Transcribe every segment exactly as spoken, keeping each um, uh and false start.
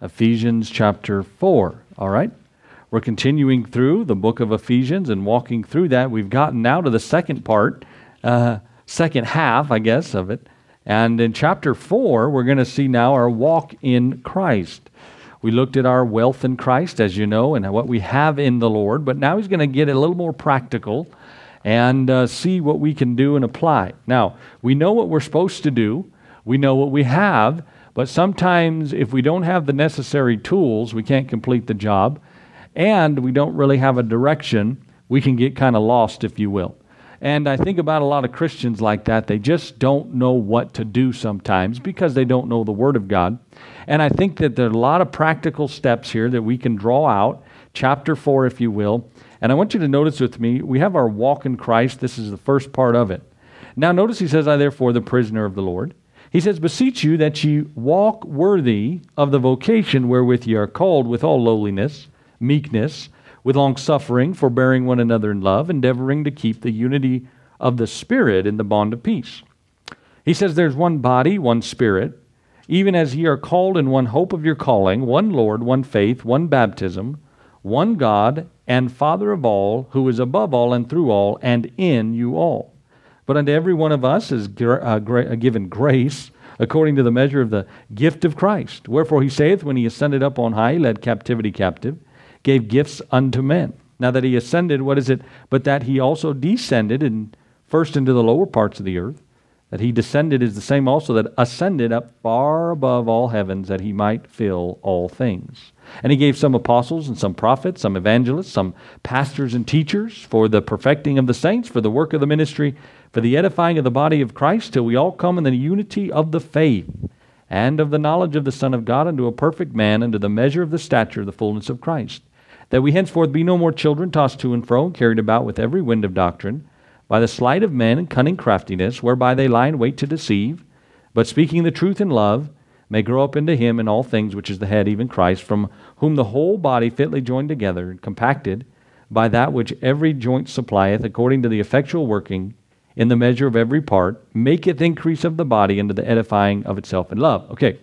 Ephesians chapter four, all right? We're continuing through the book of Ephesians and walking through that. We've gotten now to the second part, uh, second half, I guess, of it. And in chapter four, we're going to see now our walk in Christ. We looked at our wealth in Christ, as you know, and what we have in the Lord. But now he's going to get a little more practical and uh, see what we can do and apply. Now, we know what we're supposed to do. We know what we have. But sometimes if we don't have the necessary tools, we can't complete the job. And we don't really have a direction, we can get kind of lost, if you will. And I think about a lot of Christians like that. They just don't know what to do sometimes because they don't know the Word of God. And I think that there are a lot of practical steps here that we can draw out, chapter four, if you will. And I want you to notice with me, we have our walk in Christ. This is the first part of it. Now notice he says, I therefore, the prisoner of the Lord. He says, beseech you that ye walk worthy of the vocation wherewith ye are called, with all lowliness, meekness, with long-suffering, forbearing one another in love, endeavoring to keep the unity of the Spirit in the bond of peace. He says there's one body, one Spirit, even as ye are called in one hope of your calling, one Lord, one faith, one baptism, one God, and Father of all, who is above all and through all, and in you all. But unto every one of us is uh, gra- given grace, according to the measure of the gift of Christ. Wherefore he saith, when he ascended up on high, he led captivity captive, gave gifts unto men. Now that he ascended, what is it? But that he also descended and first into the lower parts of the earth. That he descended is the same also that ascended up far above all heavens, that he might fill all things. And he gave some apostles and some prophets, some evangelists, some pastors and teachers for the perfecting of the saints, for the work of the ministry, for the edifying of the body of Christ, till we all come in the unity of the faith and of the knowledge of the Son of God, unto a perfect man, unto the measure of the stature of the fullness of Christ. That we henceforth be no more children, tossed to and fro, and carried about with every wind of doctrine, by the sleight of men and cunning craftiness, whereby they lie in wait to deceive, but speaking the truth in love, may grow up into him in all things, which is the head, even Christ, from whom the whole body fitly joined together and compacted by that which every joint supplieth, according to the effectual working in the measure of every part, maketh increase of the body unto the edifying of itself in love. Okay,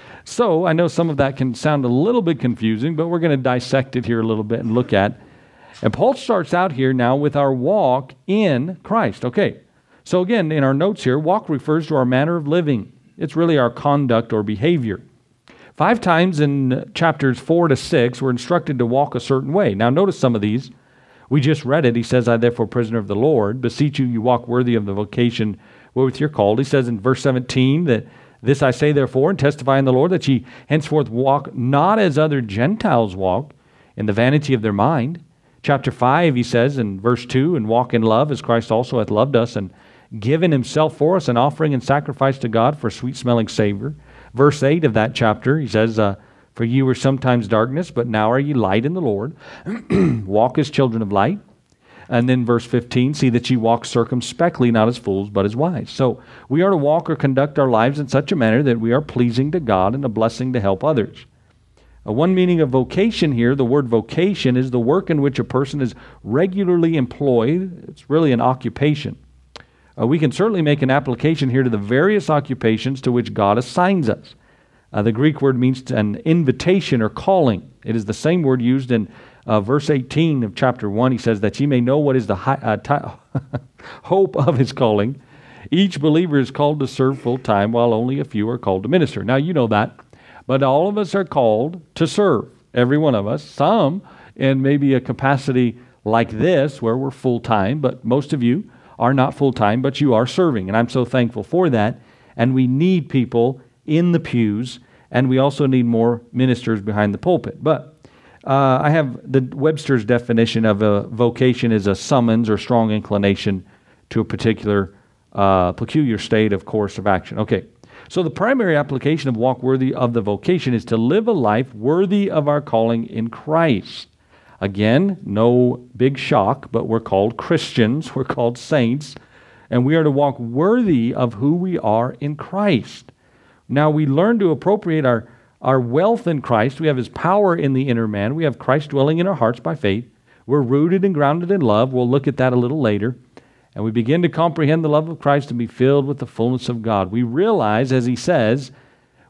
so I know some of that can sound a little bit confusing, but we're going to dissect it here a little bit and look at. And Paul starts out here now with our walk in Christ. Okay, so again, in our notes here, walk refers to our manner of living. It's really our conduct or behavior. Five times in chapters four to six, we're instructed to walk a certain way. Now notice some of these. We just read it. He says, I therefore, prisoner of the Lord, beseech you, you walk worthy of the vocation wherewith you're called. He says in verse seventeen that this I say therefore, and testify in the Lord, that ye henceforth walk not as other Gentiles walk, in the vanity of their mind. Chapter five, he says in verse two, and walk in love as Christ also hath loved us, and given himself for us, an offering and sacrifice to God for sweet-smelling savor. Verse eight of that chapter, he says, uh, for ye were sometimes darkness, but now are ye light in the Lord. Walk as children of light. And then verse fifteen, see that ye walk circumspectly, not as fools, but as wise. So we are to walk or conduct our lives in such a manner that we are pleasing to God and a blessing to help others. Uh, one meaning of vocation here, the word vocation, is the work in which a person is regularly employed. It's really an occupation. Uh, we can certainly make an application here to the various occupations to which God assigns us. Uh, the Greek word means an invitation or calling. It is the same word used in uh, verse eighteen of chapter one. He says that ye may know what is the high, uh, t- hope of his calling. Each believer is called to serve full time, while only a few are called to minister. Now you know that, but all of us are called to serve. Every one of us. Some in maybe a capacity like this where we're full time, but most of you are not full time, but you are serving, and I'm so thankful for that. And we need people in the pews, and we also need more ministers behind the pulpit. But uh, I have the Webster's definition of a vocation is a summons or strong inclination to a particular uh, peculiar state of course of action. Okay, so the primary application of walk worthy of the vocation is to live a life worthy of our calling in Christ. Again, no big shock, but we're called Christians, we're called saints, and we are to walk worthy of who we are in Christ. Now we learn to appropriate our, our wealth in Christ. We have his power in the inner man. We have Christ dwelling in our hearts by faith. We're rooted and grounded in love. We'll look at that a little later. And we begin to comprehend the love of Christ and be filled with the fullness of God. We realize, as he says,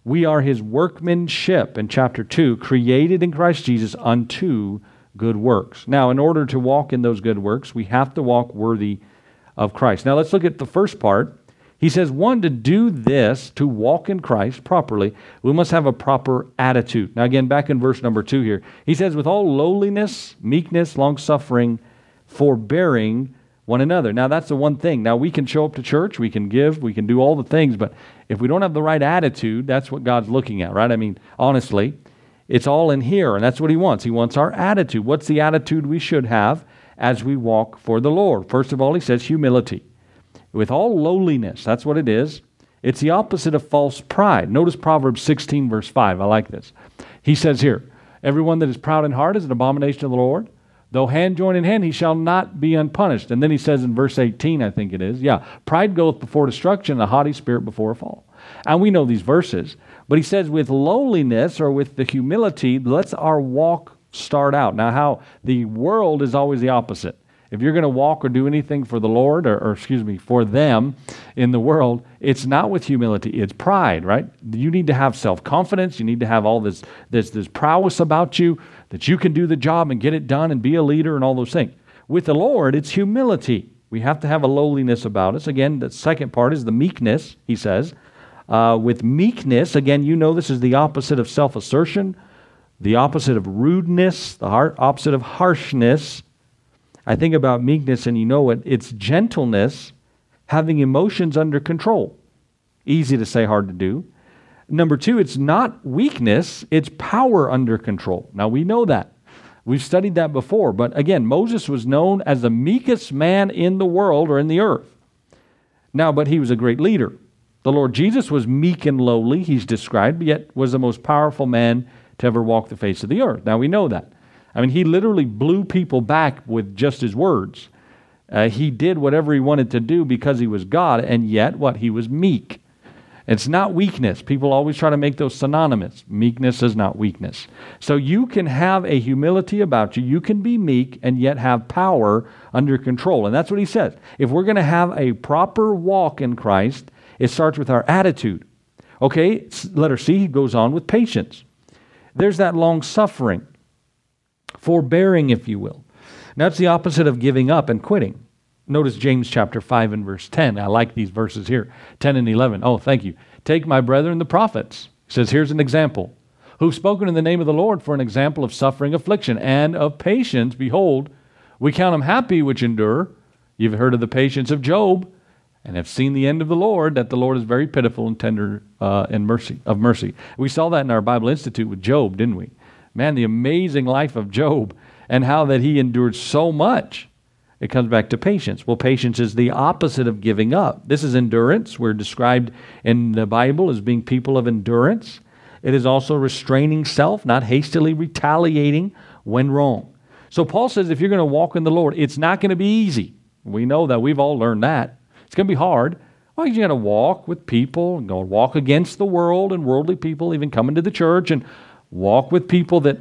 We are his workmanship, in chapter two, created in Christ Jesus unto good works. Now, in order to walk in those good works, we have to walk worthy of Christ. Now, let's look at the first part. He says, one, to do this, to walk in Christ properly, we must have a proper attitude. Now, again, back in verse number two here, he says, with all lowliness, meekness, long-suffering, forbearing one another. Now, that's the one thing. Now, we can show up to church, we can give, we can do all the things, but if we don't have the right attitude, that's what God's looking at, right? I mean, honestly, it's all in here, and that's what he wants. He wants our attitude. What's the attitude we should have as we walk for the Lord? First of all, he says humility. With all lowliness, that's what it is. It's the opposite of false pride. Notice Proverbs sixteen, verse five. I like this. He says here, everyone that is proud in heart is an abomination to the Lord. Though hand join in hand, he shall not be unpunished. And then he says in verse eighteen, I think it is, yeah, pride goeth before destruction, a haughty spirit before a fall. And we know these verses. But he says with lowliness, or with the humility, let's our walk start out. Now, how the world is always the opposite. If you're going to walk or do anything for the Lord, or, or excuse me, for them in the world, it's not with humility, it's pride, right? You need to have self-confidence. You need to have all this, this, this prowess about you, that you can do the job and get it done and be a leader and all those things. With the Lord, it's humility. We have to have a lowliness about us. Again, the second part is the meekness, he says. Uh, with meekness, again, you know this is the opposite of self-assertion, the opposite of rudeness, the har- opposite of harshness. I think about meekness, and you know it. It's gentleness, having emotions under control. Easy to say, hard to do. Number two, it's not weakness, it's power under control. Now, we know that. We've studied that before. But again, Moses was known as the meekest man in the world or in the earth. Now, but he was a great leader. The Lord Jesus was meek and lowly, he's described, yet was the most powerful man to ever walk the face of the earth. Now, we know that. I mean, he literally blew people back with just his words. Uh, he did whatever he wanted to do because he was God, and yet, what? He was meek. It's not weakness. People always try to make those synonymous. Meekness is not weakness. So you can have a humility about you. You can be meek and yet have power under control. And that's what he says. If we're going to have a proper walk in Christ, it starts with our attitude. Okay, letter C, he goes on with patience. There's that long-suffering. Forbearing, if you will. Now, that's the opposite of giving up and quitting. Notice James chapter five and verse ten. I like these verses here, ten and eleven. Oh, thank you. Take my brethren the prophets. He says, here's an example. Who've spoken in the name of the Lord for an example of suffering, affliction, and of patience. Behold, we count them happy which endure. You've heard of the patience of Job, and have seen the end of the Lord, that the Lord is very pitiful and tender uh, and mercy of mercy. We saw that in our Bible Institute with Job, didn't we? Man, the amazing life of Job and how that he endured so much. It comes back to patience. Well, patience is the opposite of giving up. This is endurance. We're described in the Bible as being people of endurance. It is also restraining self, not hastily retaliating when wrong. So Paul says if you're going to walk in the Lord, it's not going to be easy. We know that. We've all learned that. It's going to be hard. Well, you got to walk with people and go walk against the world and worldly people, even coming to the church, and walk with people that,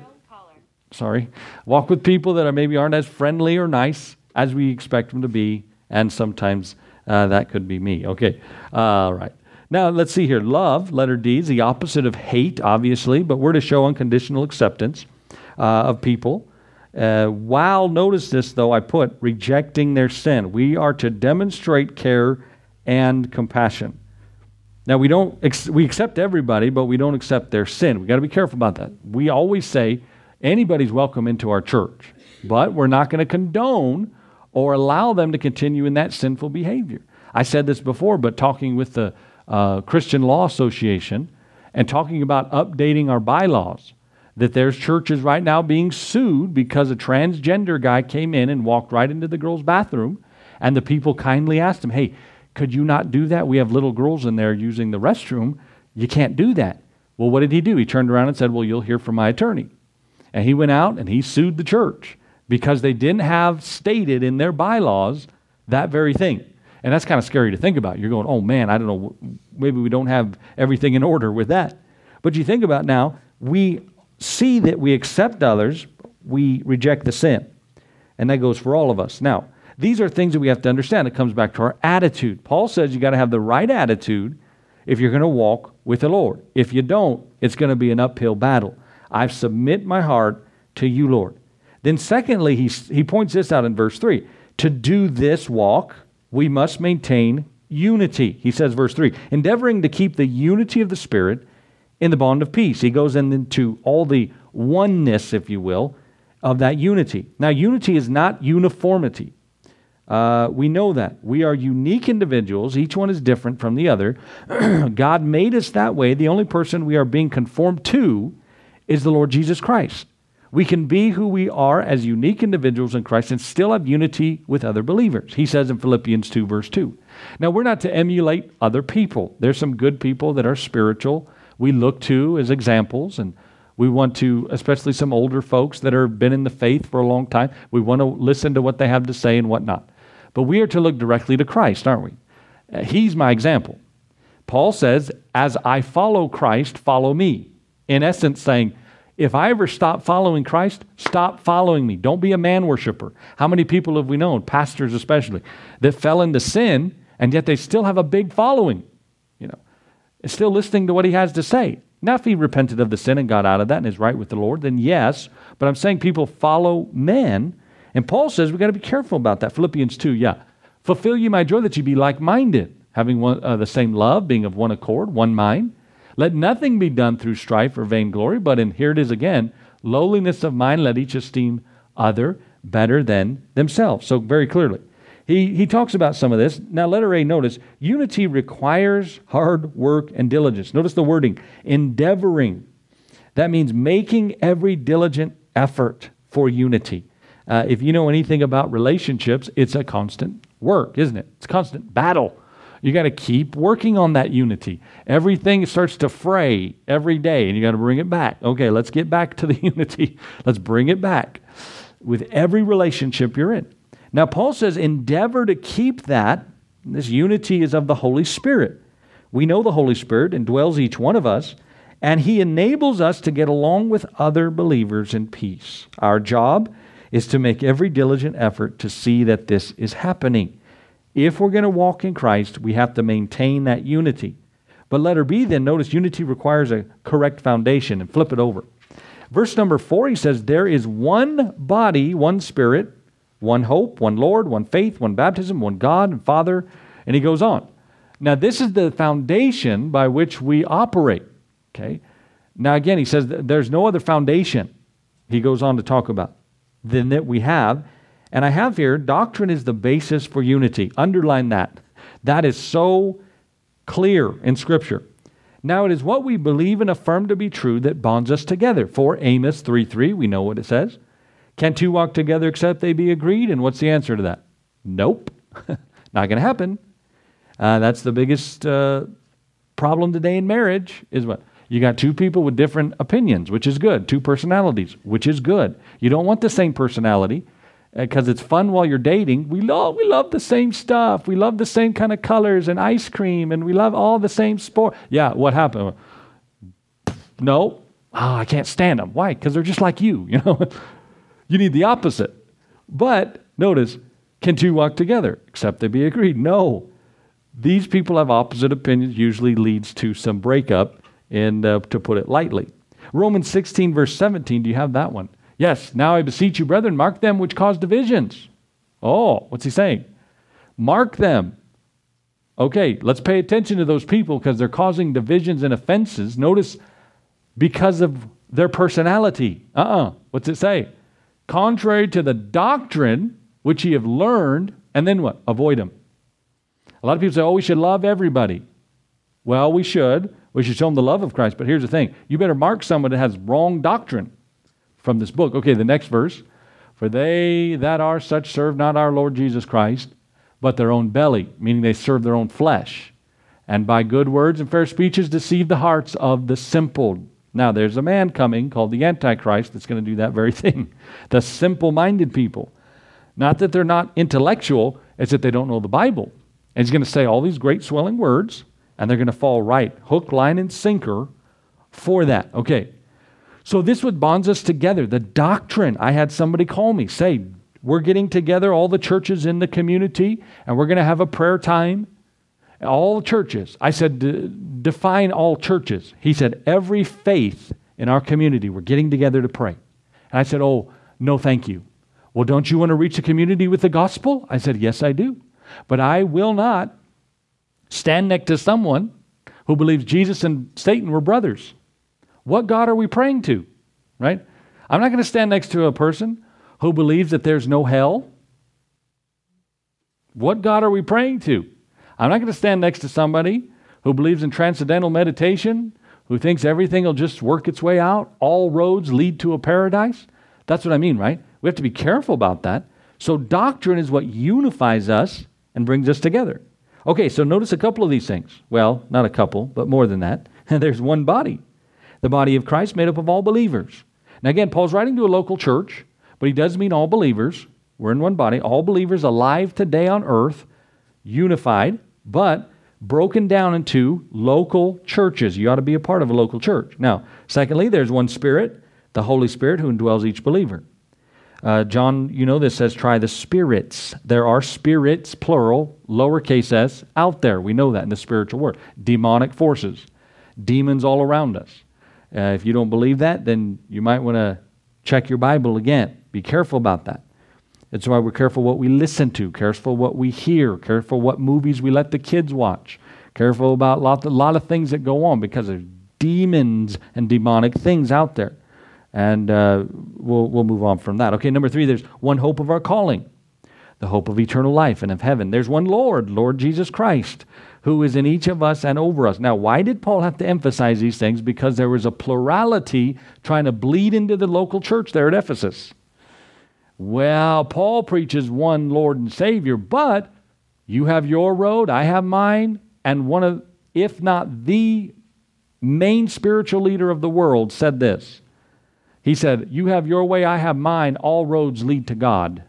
sorry, walk with people that are maybe aren't as friendly or nice as we expect them to be, and sometimes uh, that could be me. Okay, all right. Now, let's see here. Love, letter D, is the opposite of hate, obviously, but we're to show unconditional acceptance uh, of people. Uh, while, notice this, though, I put rejecting their sin. We are to demonstrate care and compassion. Now, we don't ex- we accept everybody, but we don't accept their sin. We've got to be careful about that. We always say anybody's welcome into our church, but we're not going to condone or allow them to continue in that sinful behavior. I said this before, but talking with the uh, Christian Law Association and talking about updating our bylaws, that there's churches right now being sued because a transgender guy came in and walked right into the girls' bathroom, and the people kindly asked him, hey, could you not do that? We have little girls in there using the restroom. You can't do that. Well, what did he do? He turned around and said, well, you'll hear from my attorney. And he went out and he sued the church because they didn't have stated in their bylaws that very thing. And that's kind of scary to think about. You're going, oh man, I don't know, maybe we don't have everything in order with that. But you think about now, we see that we accept others, we reject the sin. And that goes for all of us. Now, these are things that we have to understand. It comes back to our attitude. Paul says you got to have the right attitude if you're going to walk with the Lord. If you don't, it's going to be an uphill battle. I submit my heart to you, Lord. Then secondly, he, he points this out in verse three. To do this walk, we must maintain unity. He says, verse three, endeavoring to keep the unity of the Spirit in the bond of peace. He goes into all the oneness, if you will, of that unity. Now, unity is not uniformity. Uh, we know that. We are unique individuals. Each one is different from the other. God made us that way. The only person we are being conformed to is the Lord Jesus Christ. We can be who we are as unique individuals in Christ and still have unity with other believers. He says in Philippians two, verse two. Now, we're not to emulate other people. There's some good people that are spiritual we look to as examples, and we want to, especially some older folks that have been in the faith for a long time, we want to listen to what they have to say and whatnot. But we are to look directly to Christ, aren't we? Uh, He's my example. Paul says, as I follow Christ, follow me. In essence, saying, if I ever stop following Christ, stop following me. Don't be a man worshiper. How many people have we known, pastors especially, that fell into sin, and yet they still have a big following, you know, still listening to what he has to say. Now, if he repented of the sin and got out of that and is right with the Lord, then yes. But I'm saying people follow men. And Paul says we've got to be careful about that. Philippians two, yeah. Fulfill ye my joy that ye be like-minded, having one, uh, the same love, being of one accord, one mind. Let nothing be done through strife or vainglory, but in, here it is again, lowliness of mind, let each esteem other better than themselves. So very clearly. He, he talks about some of this. Now, letter A, notice, unity requires hard work and diligence. Notice the wording, endeavoring. That means making every diligent effort for unity. Uh, if you know anything about relationships, it's a constant work, isn't it? It's a constant battle. You got to keep working on that unity. Everything starts to fray every day, and you got to bring it back. Okay, let's get back to the unity. Let's bring it back with every relationship you're in. Now, Paul says, endeavor to keep that. This unity is of the Holy Spirit. We know the Holy Spirit indwells each one of us, and He enables us to get along with other believers in peace. Our job is to make every diligent effort to see that this is happening. If we're going to walk in Christ, we have to maintain that unity. But letter B then, notice unity requires a correct foundation, and flip it over. Verse number four, he says, there is one body, one Spirit, one hope, one Lord, one faith, one baptism, one God and Father, and he goes on. Now, this is the foundation by which we operate, okay? Now, again, he says there's no other foundation, he goes on to talk about, than that we have. And I have here, doctrine is the basis for unity. Underline that. That is so clear in Scripture. Now, it is what we believe and affirm to be true that bonds us together. For Amos three three, we know what it says. Can two walk together except they be agreed? And what's the answer to that? Nope. Not going to happen. Uh, that's the biggest uh, problem today in marriage is what? You got two people with different opinions, which is good. Two personalities, which is good. You don't want the same personality because it's fun while you're dating. We love, we love the same stuff. We love the same kind of colors and ice cream, and we love all the same sport. Yeah, what happened? No. Oh, I can't stand them. Why? Because they're just like you, you know. You need the opposite. But notice, can two walk together except they be agreed? No. These people have opposite opinions, usually leads to some breakup, and uh, to put it lightly. Romans sixteen, verse seventeen, do you have that one? Yes, now I beseech you, brethren, mark them which cause divisions. Oh, what's he saying? Mark them. Okay, let's pay attention to those people because they're causing divisions and offenses. Notice, because of their personality. Uh-uh. What's it say? Contrary to the doctrine which ye have learned, and then what? Avoid them. A lot of people say, oh, we should love everybody. Well, we should. We should show them the love of Christ. But here's the thing. You better mark someone that has wrong doctrine from this book. Okay, the next verse. For they that are such serve not our Lord Jesus Christ, but their own belly, meaning they serve their own flesh. And by good words and fair speeches deceive the hearts of the simple. Now, there's a man coming called the Antichrist that's going to do that very thing. The simple-minded people. Not that they're not intellectual, it's that they don't know the Bible. And he's going to say all these great swelling words, and they're going to fall right, hook, line, and sinker for that. Okay, so this what bonds us together, the doctrine. I had somebody call me, say, we're getting together, all the churches in the community, and we're going to have a prayer time, All churches. I said, D- define all churches. He said, every faith in our community, we're getting together to pray. And I said, oh, no, thank you. Well, don't you want to reach the community with the gospel? I said, yes, I do. But I will not stand next to someone who believes Jesus and Satan were brothers. What God are we praying to? Right? I'm not going to stand next to a person who believes that there's no hell. What God are we praying to? I'm not going to stand next to somebody who believes in transcendental meditation, who thinks everything will just work its way out. All roads lead to a paradise. That's what I mean, right? We have to be careful about that. So doctrine is what unifies us and brings us together. Okay, so notice a couple of these things. Well, not a couple, but more than that. There's one body. The body of Christ made up of all believers. Now again, Paul's writing to a local church, but he does mean all believers. We're in one body. All believers alive today on earth, unified, but broken down into local churches. You ought to be a part of a local church. Now, secondly, there's one Spirit, the Holy Spirit, who indwells each believer. Uh, John, you know this says, try the spirits. There are spirits, plural, lowercase s, out there. We know that in the spiritual world. Demonic forces. Demons all around us. Uh, if you don't believe that, then you might want to check your Bible again. Be careful about that. That's why we're careful what we listen to, careful what we hear, careful what movies we let the kids watch, careful about a lot, a lot of things that go on because there's demons and demonic things out there. And uh, we'll, we'll move on from that. Okay, number three, there's one hope of our calling, the hope of eternal life and of heaven. There's one Lord, Lord Jesus Christ, who is in each of us and over us. Now, why did Paul have to emphasize these things? Because there was a plurality trying to bleed into the local church there at Ephesus. Well, Paul preaches one Lord and Savior, but you have your road, I have mine, and one of, if not the main spiritual leader of the world said this. He said, you have your way, I have mine, all roads lead to God.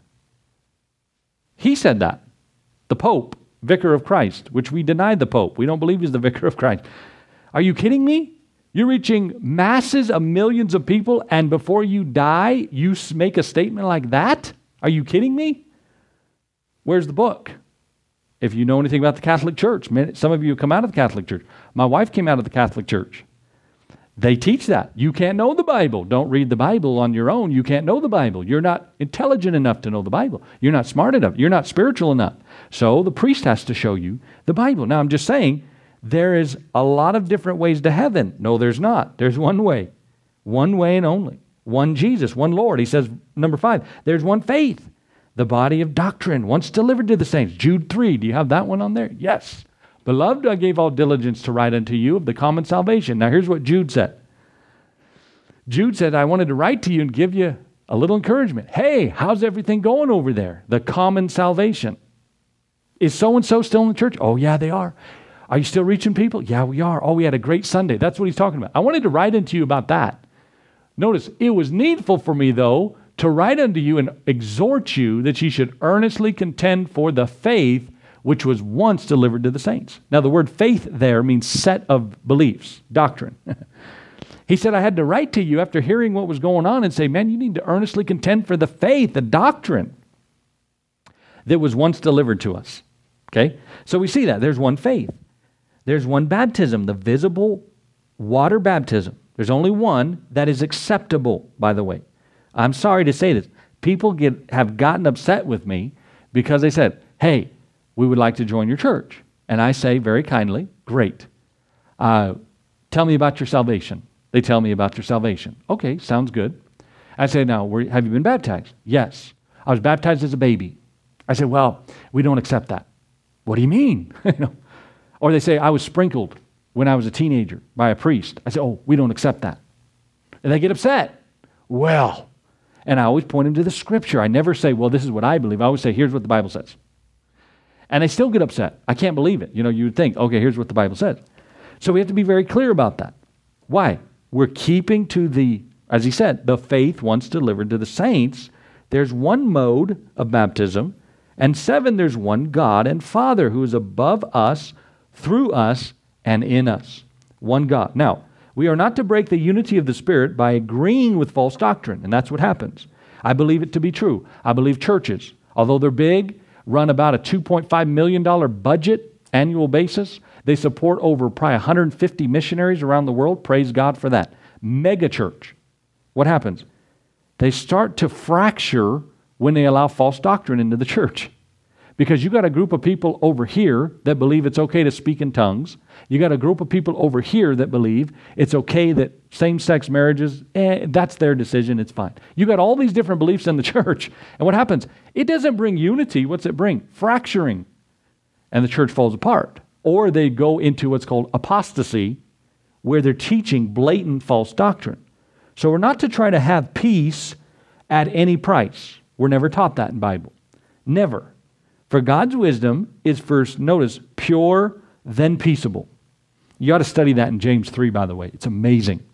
He said that. The Pope, Vicar of Christ, which we denied the Pope. We don't believe he's the Vicar of Christ. Are you kidding me? You're reaching masses of millions of people, and before you die, you make a statement like that? Are you kidding me? Where's the book? If you know anything about the Catholic Church, some of you come out of the Catholic Church. My wife came out of the Catholic Church. They teach that. You can't know the Bible. Don't read the Bible on your own. You can't know the Bible. You're not intelligent enough to know the Bible. You're not smart enough. You're not spiritual enough. So the priest has to show you the Bible. Now, I'm just saying, there is a lot of different ways to heaven. No, there's not. There's one way. One way and only. One Jesus, one Lord. He says, number five, there's one faith. The body of doctrine, once delivered to the saints. Jude three, do you have that one on there? Yes. Beloved, I gave all diligence to write unto you of the common salvation. Now here's what Jude said. Jude said, I wanted to write to you and give you a little encouragement. Hey, how's everything going over there? The common salvation. Is so-and-so still in the church? Oh, yeah, they are. Are you still reaching people? Yeah, we are. Oh, we had a great Sunday. That's what he's talking about. I wanted to write unto you about that. Notice, it was needful for me, though, to write unto you and exhort you that ye should earnestly contend for the faith which was once delivered to the saints. Now, the word faith there means set of beliefs, doctrine. He said, I had to write to you after hearing what was going on and say, man, you need to earnestly contend for the faith, the doctrine that was once delivered to us. Okay? So we see that. There's one faith. There's one baptism, the visible water baptism. There's only one that is acceptable, by the way. I'm sorry to say this. People get have gotten upset with me because they said, hey, we would like to join your church. And I say very kindly, great. Uh, tell me about your salvation. They tell me about their salvation. Okay, sounds good. I say, now, were, have you been baptized? Yes. I was baptized as a baby. I say, well, we don't accept that. What do you mean? you know? Or they say, I was sprinkled when I was a teenager by a priest. I say, oh, we don't accept that. And they get upset. Well, and I always point them to the Scripture. I never say, well, this is what I believe. I always say, here's what the Bible says. And they still get upset. I can't believe it. You know, you would think, okay, here's what the Bible says. So we have to be very clear about that. Why? We're keeping to the, as he said, the faith once delivered to the saints. There's one mode of baptism. And seven, there's one God and Father who is above us, through us, and in us. One God. Now, we are not to break the unity of the Spirit by agreeing with false doctrine. And that's what happens. I believe it to be true. I believe churches, although they're big, run about a two point five million dollars budget annual basis. They support over probably one hundred fifty missionaries around the world. Praise God for that. Mega church. What happens? They start to fracture when they allow false doctrine into the church. Because you got a group of people over here that believe it's okay to speak in tongues. You got a group of people over here that believe it's okay that same-sex marriages, eh, that's their decision, it's fine. You got all these different beliefs in the church. And what happens? It doesn't bring unity. What's it bring? Fracturing. And the church falls apart. Or they go into what's called apostasy, where they're teaching blatant false doctrine. So we're not to try to have peace at any price. We're never taught that in the Bible. Never. For God's wisdom is first, notice, pure, then peaceable. You ought to study that in James three, by the way. It's amazing.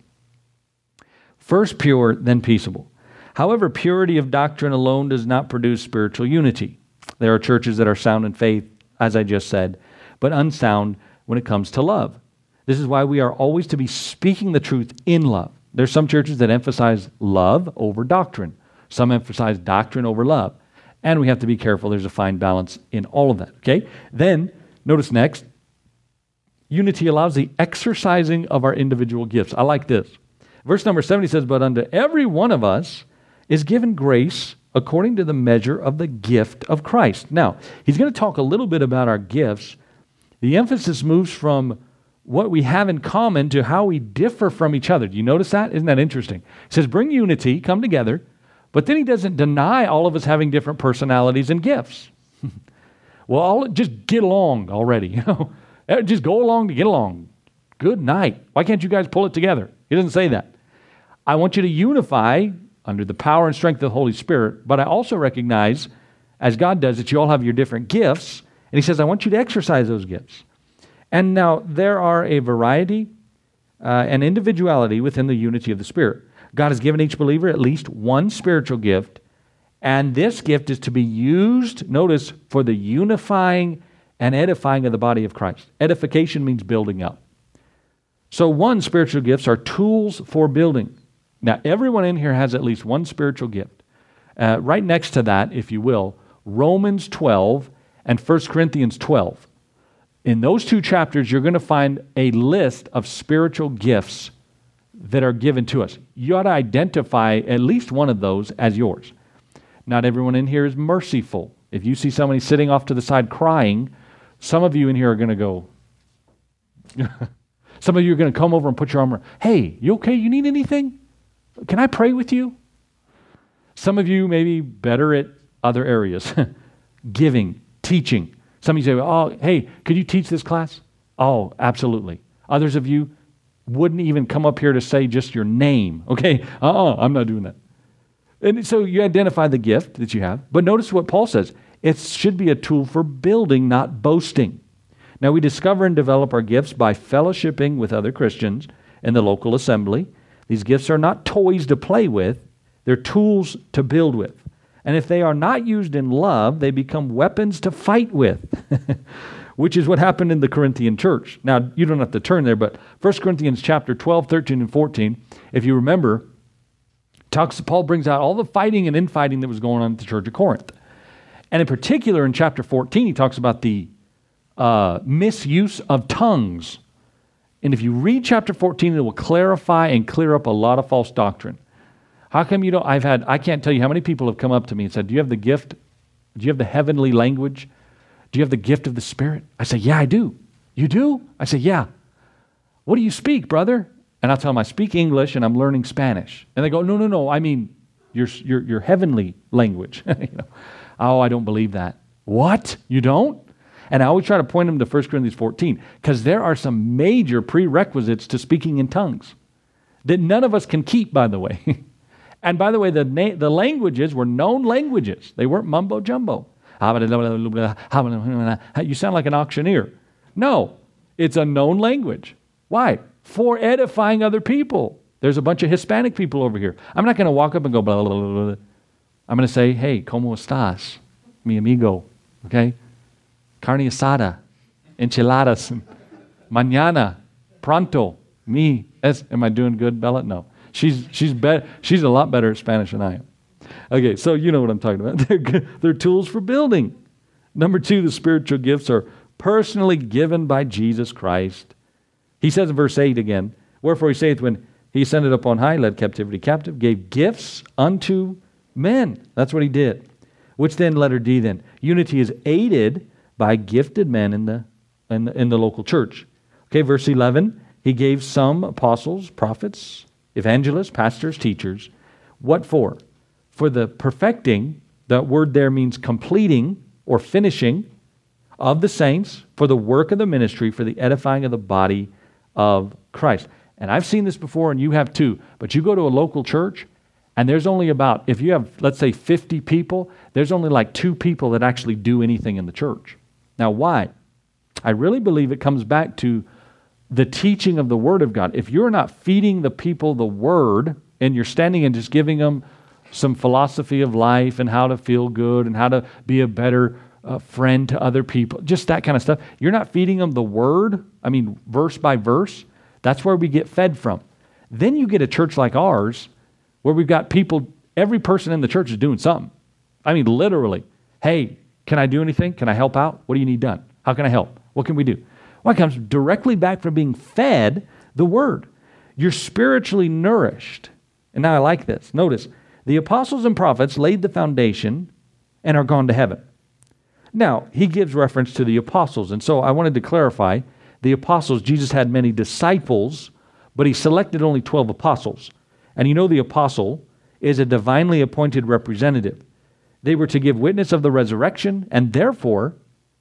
First pure, then peaceable. However, purity of doctrine alone does not produce spiritual unity. There are churches that are sound in faith, as I just said, but unsound when it comes to love. This is why we are always to be speaking the truth in love. There's some churches that emphasize love over doctrine. Some emphasize doctrine over love. And we have to be careful. There's a fine balance in all of that. Okay? Then, notice next, unity allows the exercising of our individual gifts. I like this. Verse number seventy says, but unto every one of us is given grace according to the measure of the gift of Christ. Now, he's going to talk a little bit about our gifts. The emphasis moves from what we have in common to how we differ from each other. Do you notice that? Isn't that interesting? He says, bring unity, come together. But then he doesn't deny all of us having different personalities and gifts. Well, all, just get along already. You know, just go along to get along. Good night. Why can't you guys pull it together? He doesn't say that. I want you to unify under the power and strength of the Holy Spirit, but I also recognize, as God does, that you all have your different gifts, and he says, I want you to exercise those gifts. And now, there are a variety uh, and individuality within the unity of the Spirit. God has given each believer at least one spiritual gift, and this gift is to be used, notice, for the unifying and edifying of the body of Christ. Edification means building up. So one, spiritual gifts are tools for building. Now, everyone in here has at least one spiritual gift. Uh, right next to that, if you will, Romans twelve and First Corinthians twelve. In those two chapters, you're going to find a list of spiritual gifts that are given to us. You ought to identify at least one of those as yours. Not everyone in here is merciful. If you see somebody sitting off to the side crying, some of you in here are going to go, some of you are going to come over and put your arm around, hey, you okay? You need anything? Can I pray with you? Some of you may be better at other areas, giving, teaching. Some of you say, oh, hey, could you teach this class? Oh, absolutely. Others of you wouldn't even come up here to say just your name. Okay, uh-uh, I'm not doing that. And so you identify the gift that you have. But notice what Paul says. It should be a tool for building, not boasting. Now, we discover and develop our gifts by fellowshipping with other Christians in the local assembly. These gifts are not toys to play with. They're tools to build with. And if they are not used in love, they become weapons to fight with, which is what happened in the Corinthian church. Now, you don't have to turn there, but First Corinthians chapter twelve, thirteen, and fourteen, if you remember, talks, Paul brings out all the fighting and infighting that was going on at the church of Corinth. And in particular, in chapter fourteen, he talks about the uh, misuse of tongues. And if you read chapter fourteen, it will clarify and clear up a lot of false doctrine. How come you don't, I've had, I can't tell you how many people have come up to me and said, do you have the gift? Do you have the heavenly language? Do you have the gift of the Spirit? I say, yeah, I do. You do? I say, yeah. What do you speak, brother? And I'll tell them, I speak English and I'm learning Spanish. And they go, no, no, no, I mean your, your, your heavenly language. You know? Oh, I don't believe that. What? You don't? And I always try to point them to First Corinthians fourteen, because there are some major prerequisites to speaking in tongues that none of us can keep, by the way. And by the way, the, na- the languages were known languages. They weren't mumbo jumbo. You sound like an auctioneer. No, it's a known language. Why? For edifying other people. There's a bunch of Hispanic people over here. I'm not going to walk up and go blah, blah, blah, blah. I'm going to say, hey, ¿cómo estás, mi amigo? Okay? Carne asada, enchiladas, mañana, pronto, mi. Es, am I doing good, Bella? No. She's she's be, she's a lot better at Spanish than I am. Okay, so you know what I'm talking about. They're, they're tools for building. Number two, the spiritual gifts are personally given by Jesus Christ. He says in verse eight again, wherefore he saith, when he ascended up on high, led captivity captive, gave gifts unto men. That's what he did. Which then, letter D then, unity is aided by gifted men in the, in the, in the local church. Okay, verse eleven, he gave some apostles, prophets, evangelists, pastors, teachers. What for? For the perfecting, that word there means completing or finishing of the saints, for the work of the ministry, for the edifying of the body of Christ. And I've seen this before, and you have too. But you go to a local church, and there's only about, if you have, let's say, fifty people, there's only like two people that actually do anything in the church. Now, why? I really believe it comes back to the teaching of the Word of God. If you're not feeding the people the Word, and you're standing and just giving them some philosophy of life and how to feel good and how to be a better uh, friend to other people, just that kind of stuff, you're not feeding them the Word, I mean, verse by verse. That's where we get fed from. Then you get a church like ours where we've got people, every person in the church is doing something. I mean, literally, hey, can I do anything? Can I help out? What do you need done? How can I help? What can we do? Well, it comes directly back from being fed the Word. You're spiritually nourished. And now I like this. Notice, the apostles and prophets laid the foundation and are gone to heaven. Now, he gives reference to the apostles. And so I wanted to clarify, the apostles, Jesus had many disciples, but he selected only twelve apostles. And you know the apostle is a divinely appointed representative. They were to give witness of the resurrection and therefore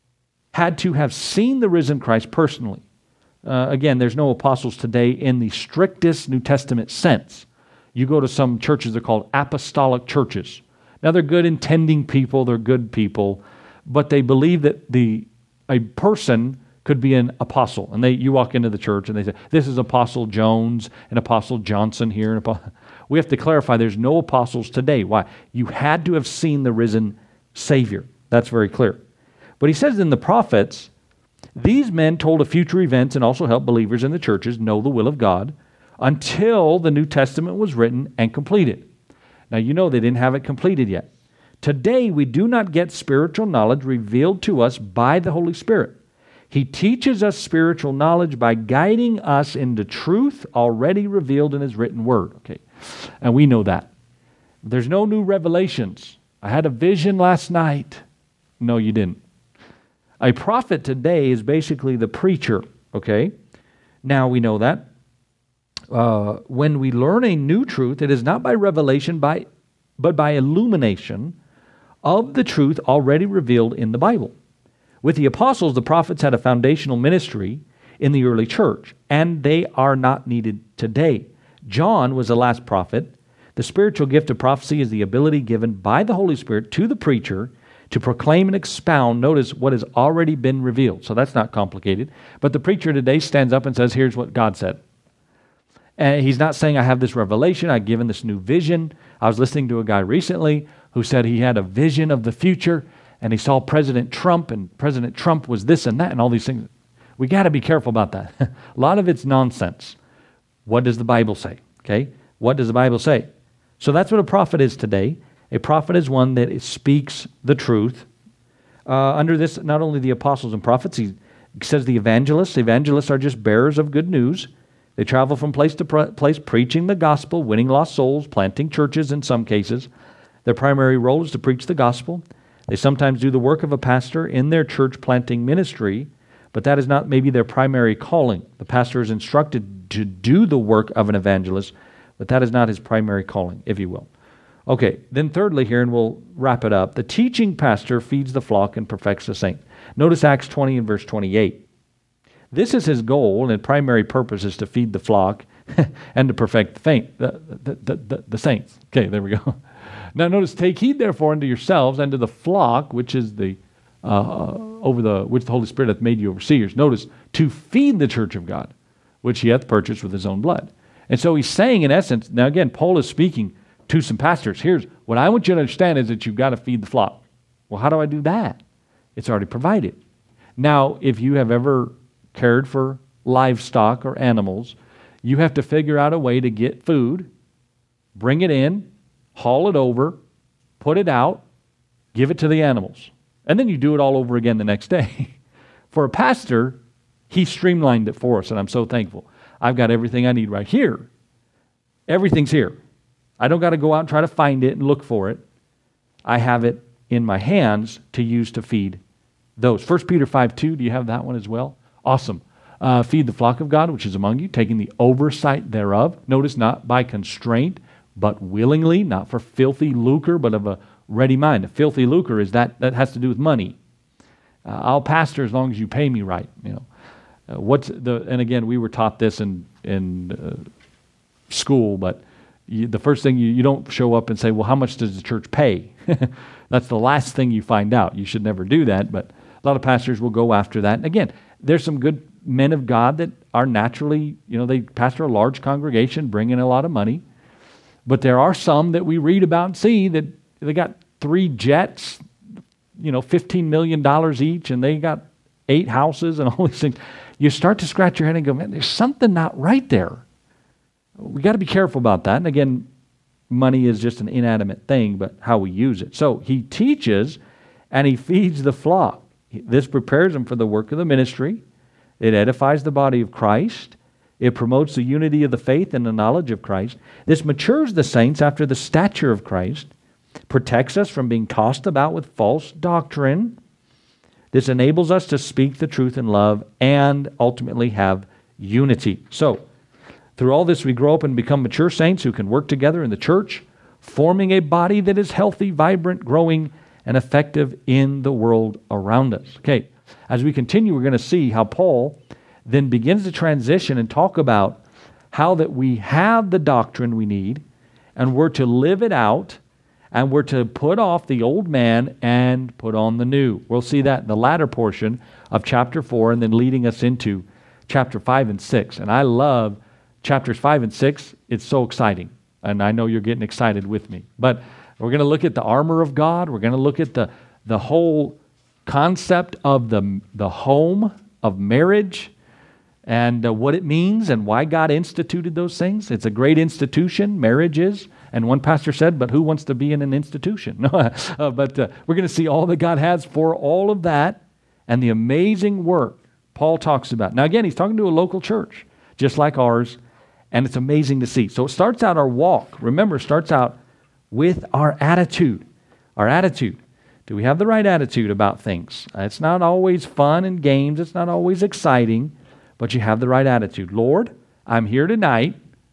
had to have seen the risen Christ personally. Uh, again, there's no apostles today in the strictest New Testament sense. You go to some churches, they're called apostolic churches. Now, they're good intending people, they're good people, but they believe that the a person could be an apostle. And they, you walk into the church and they say, this is Apostle Jones and Apostle Johnson here. And Apostle. We have to clarify there's no apostles today. Why? You had to have seen the risen Savior. That's very clear. But he says in the prophets, these men told of future events and also helped believers in the churches know the will of God until the New Testament was written and completed. Now, you know they didn't have it completed yet. Today, we do not get spiritual knowledge revealed to us by the Holy Spirit. He teaches us spiritual knowledge by guiding us into truth already revealed in His written Word. Okay, and we know that. There's no new revelations. I had a vision last night. No, you didn't. A prophet today is basically the preacher, okay? Now we know that. Uh, when we learn a new truth, it is not by revelation, by, but by illumination of the truth already revealed in the Bible. With the apostles, the prophets had a foundational ministry in the early church, and they are not needed today. John was the last prophet. The spiritual gift of prophecy is the ability given by the Holy Spirit to the preacher to proclaim and expound, notice, what has already been revealed. So that's not complicated. But the preacher today stands up and says, here's what God said. And he's not saying, I have this revelation, I've given this new vision. I was listening to a guy recently who said he had a vision of the future, and he saw President Trump, and President Trump was this and that, and all these things. We got to be careful about that. A lot of it's nonsense. What does the Bible say? Okay? What does the Bible say? So that's what a prophet is today. A prophet is one that speaks the truth. Uh, under this, not only the apostles and prophets, he says the evangelists. The evangelists are just bearers of good news. They travel from place to pr- place preaching the gospel, winning lost souls, planting churches in some cases. Their primary role is to preach the gospel. They sometimes do the work of a pastor in their church planting ministry, but that is not maybe their primary calling. The pastor is instructed to do the work of an evangelist, but that is not his primary calling, if you will. Okay, then thirdly here, and we'll wrap it up, the teaching pastor feeds the flock and perfects the saint. Notice Acts twenty and verse twenty-eight. This is his goal, and his primary purpose is to feed the flock and to perfect the, faint, the, the, the, the, the saints. Okay, there we go. Now notice, take heed therefore unto yourselves and to the flock, which is the uh, over the which the Holy Spirit hath made you overseers. Notice, to feed the church of God, which he hath purchased with his own blood. And so he's saying in essence, now again, Paul is speaking to some pastors. Here's what I want you to understand is that you've got to feed the flock. Well, how do I do that? It's already provided. Now, if you have ever cared for livestock or animals, you have to figure out a way to get food, bring it in, haul it over, put it out, give it to the animals. And then you do it all over again the next day. for a pastor, he streamlined it for us, and I'm so thankful. I've got everything I need right here. Everything's here. I don't got to go out and try to find it and look for it. I have it in my hands to use to feed those. First Peter five two, do you have that one as well? Awesome. Uh, feed the flock of God, which is among you, taking the oversight thereof. Notice, not by constraint, but willingly, not for filthy lucre, but of a ready mind. A filthy lucre is that, that has to do with money. Uh, I'll pastor as long as you pay me right. You know, uh, what's the? And again, we were taught this in in uh, school, but you, the first thing you, you don't show up and say, well, how much does the church pay? That's the last thing you find out. You should never do that, but a lot of pastors will go after that. And again, there's some good men of God that are naturally, you know, they pastor a large congregation, bring in a lot of money. But there are some that we read about and see that they got three jets, you know, fifteen million dollars each, and they got eight houses and all these things. You start to scratch your head and go, man, there's something not right there. We got to be careful about that. And again, money is just an inanimate thing, but how we use it. So he teaches and he feeds the flock. This prepares them for the work of the ministry. It edifies the body of Christ. It promotes the unity of the faith and the knowledge of Christ. This matures the saints after the stature of Christ, protects us from being tossed about with false doctrine. This enables us to speak the truth in love and ultimately have unity. So, through all this, we grow up and become mature saints who can work together in the church, forming a body that is healthy, vibrant, growing, and effective in the world around us. Okay, as we continue, we're going to see how Paul then begins to transition and talk about how that we have the doctrine we need, and we're to live it out, and we're to put off the old man and put on the new. We'll see that in the latter portion of chapter four, and then leading us into chapter five and six. And I love chapters five and six. It's so exciting, and I know you're getting excited with me. But we're going to look at the armor of God. We're going to look at the, the whole concept of the, the home, of marriage, and uh, what it means and why God instituted those things. It's a great institution, marriage is. And one pastor said, but who wants to be in an institution? uh, but uh, we're going to see all that God has for all of that and the amazing work Paul talks about. Now again, he's talking to a local church, just like ours, and it's amazing to see. So it starts out our walk. Remember, it starts out with our attitude. Our attitude. Do we have the right attitude about things? It's not always fun and games. It's not always exciting, but you have the right attitude. Lord, I'm here tonight.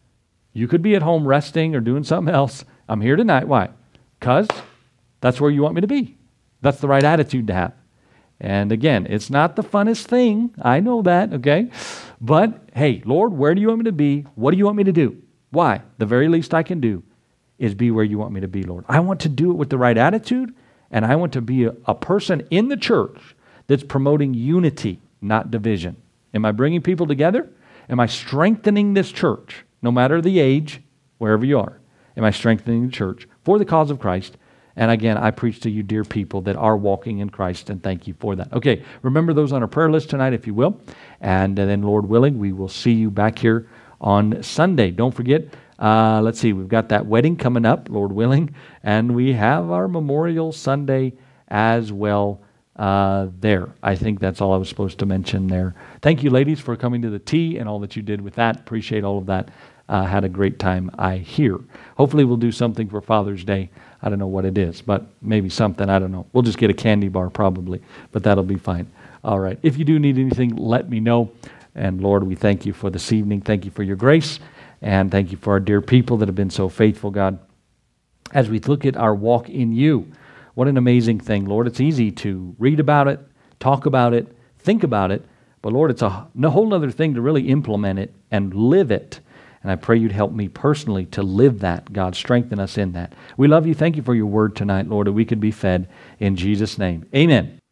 You could be at home resting or doing something else. I'm here tonight. Why? Because that's where you want me to be. That's the right attitude to have. And again, it's not the funnest thing. I know that, okay? But hey, Lord, where do you want me to be? What do you want me to do? Why? The very least I can do is be where you want me to be, Lord. I want to do it with the right attitude, and I want to be a, a person in the church that's promoting unity, not division. Am I bringing people together? Am I strengthening this church, no matter the age, wherever you are? Am I strengthening the church for the cause of Christ? And again, I preach to you, dear people, that are walking in Christ, and thank you for that. Okay, remember those on our prayer list tonight, if you will. And then, Lord willing, we will see you back here on Sunday. Don't forget, uh, let's see, we've got that wedding coming up, Lord willing, and we have our Memorial Sunday as well uh, there. I think that's all I was supposed to mention there. Thank you, ladies, for coming to the tea and all that you did with that. Appreciate all of that. Uh, had a great time, I hear. Hopefully we'll do something for Father's Day. I don't know what it is, but maybe something, I don't know. We'll just get a candy bar probably, but that'll be fine. All right. If you do need anything, let me know. And Lord, we thank you for this evening. Thank you for your grace. And thank you for our dear people that have been so faithful, God. As we look at our walk in you, what an amazing thing, Lord. It's easy to read about it, talk about it, think about it, but Lord, it's a whole other thing to really implement it and live it. And I pray you'd help me personally to live that. God, strengthen us in that. We love you. Thank you for your word tonight, Lord, that we could be fed in Jesus' name. Amen.